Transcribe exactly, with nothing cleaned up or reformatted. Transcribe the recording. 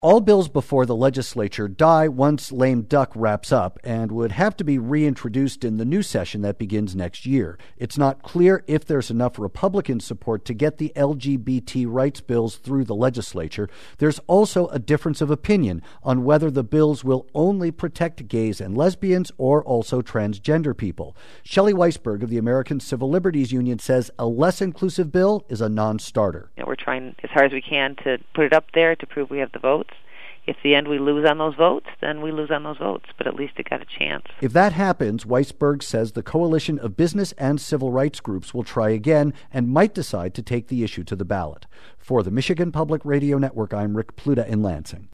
All bills before the legislature die once lame duck wraps up and would have to be reintroduced in the new session that begins next year. It's not clear if there's enough Republican support to get the L G B T rights bills through the legislature. There's also a difference of opinion on whether the bills will only protect gays and lesbians or also transgender people. Shelley Weisberg of the American Civil Liberties Union says a less inclusive bill is a non-starter. You know, we're trying as hard as we can to put it up there to prove we have the votes. If at the end we lose on those votes, then we lose on those votes, but at least it got a chance. If that happens, Weisberg says the coalition of business and civil rights groups will try again and might decide to take the issue to the ballot. For the Michigan Public Radio Network, I'm Rick Pluta in Lansing.